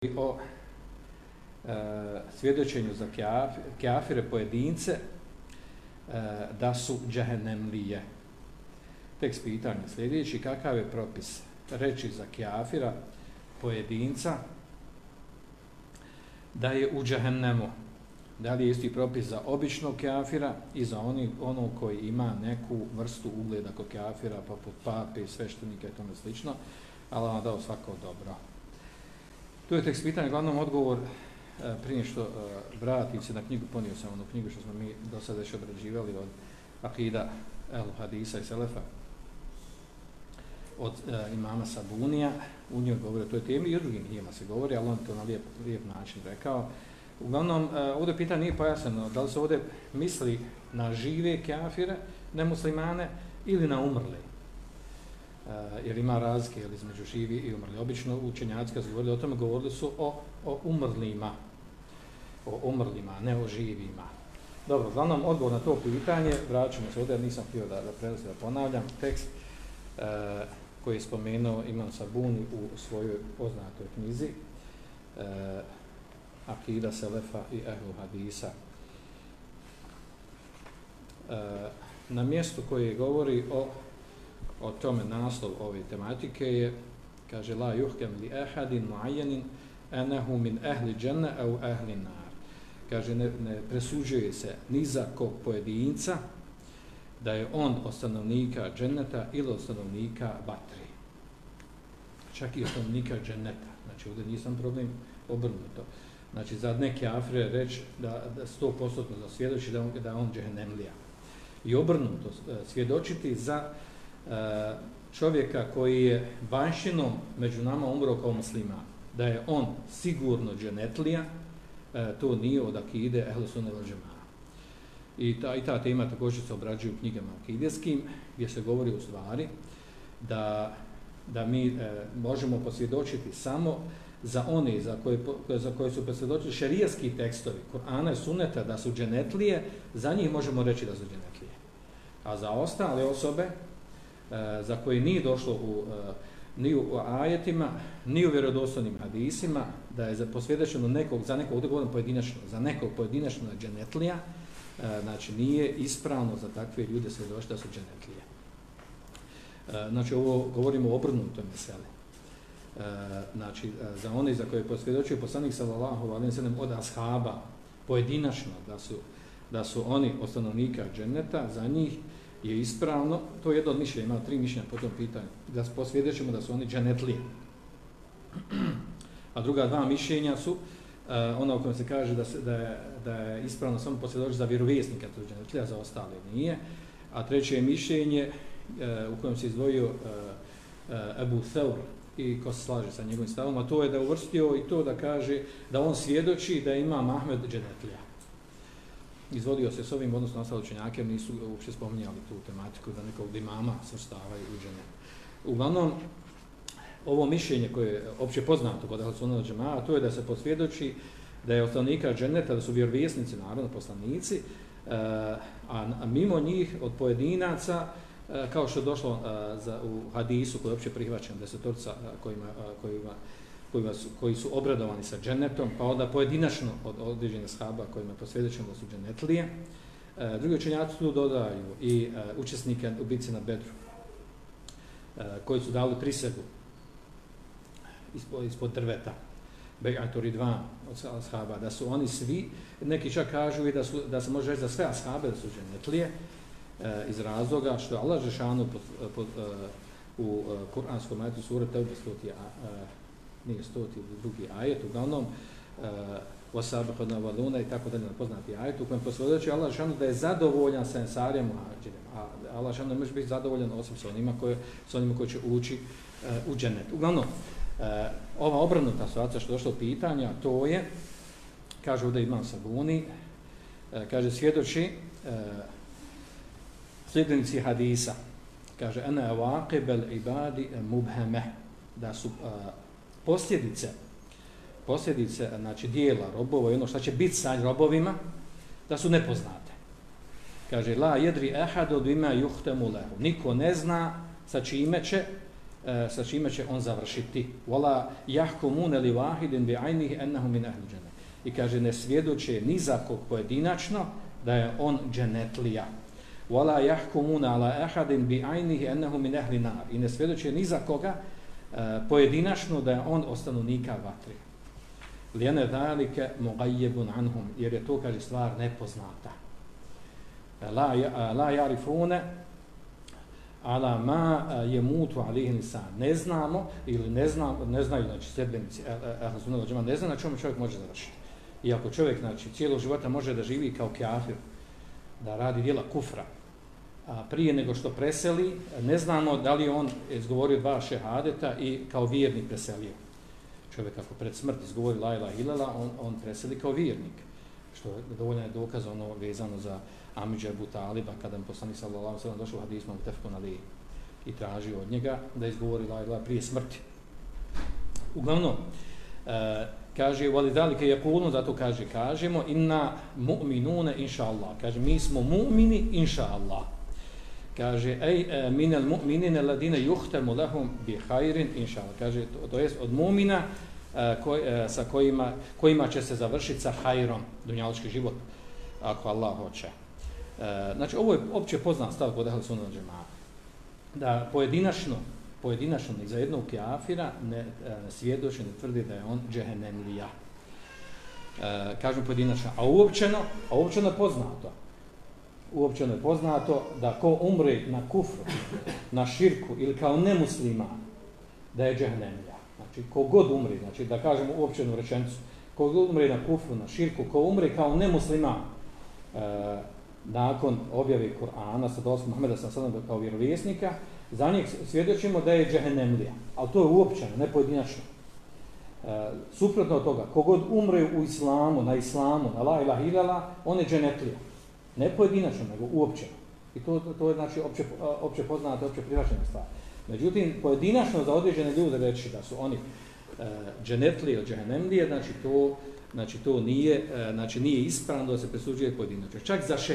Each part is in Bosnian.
o svjedočenju za kafire pojedince da su džehennemlije. Tekst pitanja sljedeći: kakav je propis reći za kafira pojedinca da je u džehennemu? Da li je isti propis za običnog kafira i za onog koji ima neku vrstu ugleda kod kafira, poput pape, sveštenika i tome slično? Allah vam dao svako dobro. Tu je tekst pitanja, glavnom odgovor, prije što vratim se na knjigu, ponio sam onu knjigu što smo mi do sada već obrađivali od Akida el Hadisa i Selefa, od imama Sabunija. U njoj govori o toj temi i o drugim knjigama se govori, ali on to na lijep način rekao. Uglavnom, ovdje pitanje nije pojasneno da li se ovdje misli na žive kafire, nemuslimane, ili na umrle. Jer ima razlike između živi i umrli. Obično učenjaci kad su govorili o tome, govorili su o umrlima, ne o živima. Dobro, uglavnom odgovor na to pitanje, vraćamo se ovdje, nisam htio da prenosim, da ponavljam, tekst koji je spomenuo Imam Sabuni u svojoj poznatoj knjizi Akida Selefa i Ehlu Hadisa. Na mjestu koje govori o tome, naslov ove tematike je, kaže: la yuhkem li ahadin muayyanin anahu min ahli dženne au ahli nar. Kaže, ne presuđuje se ni za kog pojedinca da je on od stanovnika dženneta ili od stanovnika vatre. Čak i od stanovnika dženneta. Znači, ovdje nisam problem obrnuto. Znači, za neke afire reći da 100% zasvjedoči da je on džehennemlija. I obrnuto, svjedočiti za čovjeka koji je vanjštinom među nama umro kao musliman, da je on sigurno dženetlija, to nije od akide Ehlu sunne vel džemaa. I ta tema također se obrađuje u knjigama akideskim, gdje se govori u stvari da mi možemo posvjedočiti samo za one za koje su posvjedočili šerijatski tekstovi Kur'ana i Sunneta da su dženetlije, za njih možemo reći da su dženetlije. A za ostale osobe za koje nije došlo ni u ajetima, ni u vjerodostojnim hadisima, da je posvjedočeno za nekog, govorim pojedinačno, za nekog pojedinačno dženetlija, znači nije ispravno za takve ljude svjedočiti da su dženetlije. Znači ovo govorimo o obrnutoj meseli. Znači za one za koje je posvjedočio poslanik sallallahu alejhi ve sellem od ashaba pojedinačno da su oni od stanovnika dženeta, za njih je ispravno, to je jedno od mišljenja, ima 3 mišljenja po tom pitanju, da posvjedočimo da su oni dženetlije. A druga 2 mišljenja su ona u kojem se kaže da je ispravno samo posvjedočiti za vjerovjesnika, to je dženetlije, a za ostale nije. A treće je mišljenje u kojem se izdvojio Ebu Thawr i ko se slaže sa njegovim stavom, a to je da uvrstio i to da kaže da on svjedoči da ima Ahmed dženetlija. Izvodio se s ovim, odnosno ostali učenjake nisu uopće spominjali tu tematiku da nekog imama svrstavaju u dženet. Uglavnom, ovo mišljenje koje je opće poznato kod Ehlu sunne vel džemaa, to je da se posvjedoči da je od stanovnika dženeta, da su vjerovjesnici, naravno poslanici, a mimo njih od pojedinaca, kao što je došlo u hadisu koji je opće prihvaćen, desetorca koji su obradovani sa džennetom, pa onda pojedinačno od određenih ashaba kojima je posvjedočeno da su dženetlije. Drugi učenjaci tu dodaju i učesnike u bitci na Bedru, koji su dali prisegu ispod drveta, Bej'atu Ridvan od ashaba, da su oni svi, neki čak kažu i da se može reći za sve ashabe da su dženetlije, iz razloga što je Allah dželešanu u Kur'anskom ajetu sure Tevbe 100. drugi ajet, uglavnom Wasabiquna waluna i tako dalje, poznati ajet u kojem posvjedoči Allah dželešanu da je zadovoljan sa ensarijem muhadžirima, a Allah dželešanu ne može biti zadovoljan osim sa onima koji će ući u džennet. Uglavnom, ova obrnuta situacija što je došlo pitanja, to je, kaže ovdje Imam Sabuni, kaže svjedoči sljedbenici hadisa, kaže ana waqibel ibadi mubhame, da su posljedice znači dijela robova i ono što će biti sa robovima, da su nepoznate. Kaže la yadri ahadu bima yuhtamu lahu, niko ne zna sa čime će sa čime će on završiti. Wala yahkumuna li wahidin bi aynihi annahu min ahli dženne. I kaže ne svjedoče ni za kog pojedinačno da je on dženetlija. Wala yahkumuna ala ahadin bi aynihi annahu min ahli nar. I ne svjedoče ni za koga pojedinačno da je on od stanovnika vatre. Lijene zalike mugayyibun anhum, jer je to, kaže, stvar nepoznata. La yarifune ala ma jemutu alihi lisan. Ne znamo ili ne znaju, znači sljedbenici Ahlus Sunne wal Džemaa, ne zna na čemu čovjek može završiti. Iako čovjek, znači, cijelog života može da živi kao kafir, da radi djela kufra, a prije nego što preseli, ne znamo da li on izgovorio 2 šehadeta i kao vjernik preselio. Čovjek ako pred smrt izgovori la ilaha illallah, on preseli kao vjernik. Što dovoljno je dokaz ono vezano za Amidža Ebu Taliba, kada mu poslanik sallallahu alejhi ve sellem došao u hadisu Muttefekun alejhi i tražio od njega da izgovori la ilaha prije smrti. Uglavnom, kaže walidalike yaqulun, zato kažemo inna mu'minuna insha Allah. Kaže mi smo mu'mini insha Allah. Kaže ej minal mu'minina alladine yuhtamu lahum bi khairin insha Allah. Kaže to jest od mu'mina sa kojima će se završiti sa hajrom dunjalučki život ako Allah hoće. Znači ovo je opće poznat stav kod Ahlus Sunne wal Džemaa, da pojedinačno i za jednog kafira ne svjedoči, ne tvrdi da je on džehennemlija. Kažem pojedinačno, a uopćeno poznato. Uopćeno je poznato da ko umre na kufru, na širku ili kao nemusliman, da je džehennemlija. Znači, ko god umre, znači da kažemo uopćenu rečenicu, ko god umre na kufru, na širku, ko umre kao nemusliman, nakon objave Kur'ana sa dolaskom Muhameda sallallahu alejhi ve sellem kao vjerovjesnika, za njih svjedočimo da je džehennemlija, ali to je uopćeno, ne pojedinačno. Suprotno od toga, kogod umre u islamu, na la ilaha illallah, on je dženetlija. Ne pojedinačno, nego uopćeno. I to je znači opće poznata, opće prihvaćena stvar. Međutim, pojedinačno za određene ljude reći da su oni dženetlije ili džehennemlije, znači to nije ispravno da se presuđuje pojedinačno. Čak za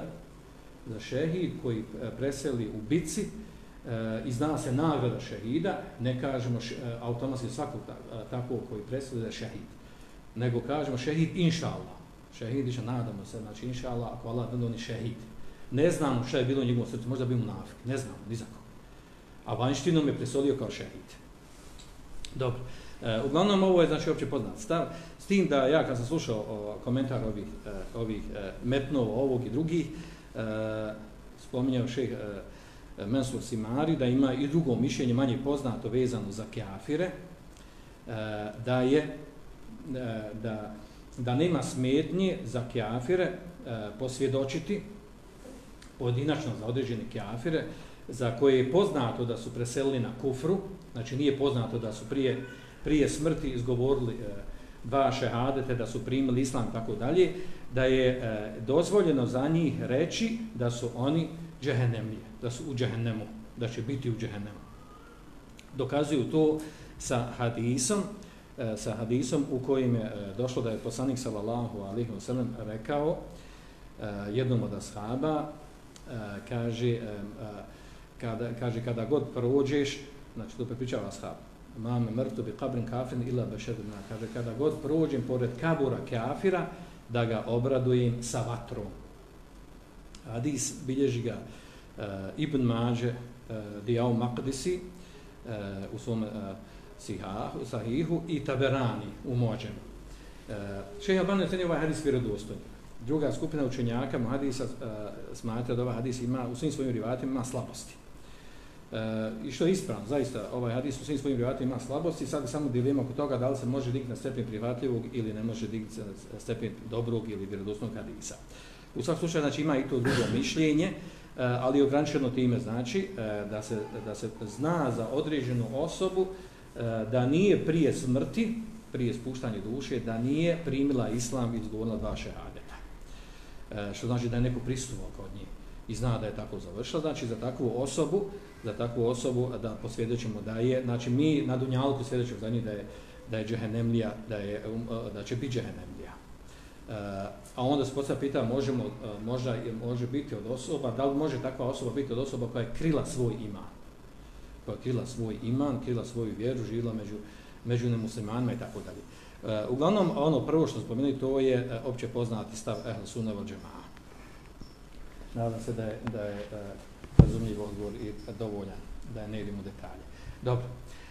šehid koji preseli u bici i zna se nagrada šehida, ne kažemo automatski svakog takvog koji preseli da je šehid, nego kažemo šehid inša Allah. Šehid, nadamo se, znači inša Allah, ako Allah da on je šehid. Ne znamo šta je bilo u njegovom srcu, možda bio munafik, ne znamo, ni za koga. A vanjštinom je presolio kao šehid. Dobro. Uglavnom ovo je znači opće poznat stav, s tim da ja kad sam slušao komentar ovih metnova ovog i drugih, spominjao šejh Mensur Simari da ima i drugo mišljenje manje poznato vezano za kafire, da nema smetnje za kafire posvjedočiti pojedinačno za određene kafire za koje je poznato da su preselili na kufru, znači nije poznato da su prije smrti izgovorili 2 šehadete, da su primili islam i tako dalje, da je dozvoljeno za njih reći da su oni džehennemlije, da su u džehennemu, da će biti u džehennemu. Dokazuju to sa hadisom u kojim je došlo da je poslanik sallallahu alejhi ve sellem rekao jednom od ashaba, kada god prođeš, znači to prepričava ashab, mame mrtu bi kabrin kafirin ila bešedna, kaže kada god prođem pored kabura kafira, da ga obradujem sa vatrom. Hadis bilježi ga Ibn Mađe, Dijau Maqdisi u svom sahihu i Taberani u Mođenu. Šejh Albani ocjenjuje ovaj hadis vjerodostojnim. Druga skupina učenjaka hadisa smatra da ovaj hadis ima u svim svojim rivajatima ima slabosti. I što je ispravno, zaista ovaj hadis u svim svojim rivajatima ima slabosti, sad je samo dilema oko toga da li se može dignuti na stepen prihvatljivog ili ne može dignuti na stepen dobrog ili vjerodostojnog hadisa. U svakom slučaju znači ima i to drugo mišljenje, ali ograničeno time znači da se zna za određenu osobu da nije prije smrti, prije spuštanja duše, da nije primila islam i izgovorila 2 šehadeta. Što znači da je neko prisustvovao kod nje i zna da je tako završila, znači za takvu osobu da posvjedočimo da je, znači mi na dunjalku svjedočimo za njih da je džehennemlija, da će biti džehennemlija. A onda se postavlja pitanje, može biti od osoba, da li može takva osoba biti od osoba koja je krila svoj iman? krila svoj iman, krila svoju vjeru, živjela među nemuslimanima i tako dalje. Uglavnom, ono prvo što spomenuti, to je opće poznati stav Ehl Sunne vel Džemaa. Nadam se da je razumljiv odgovor i dovoljan, da ne idemo u detalje. Dobro.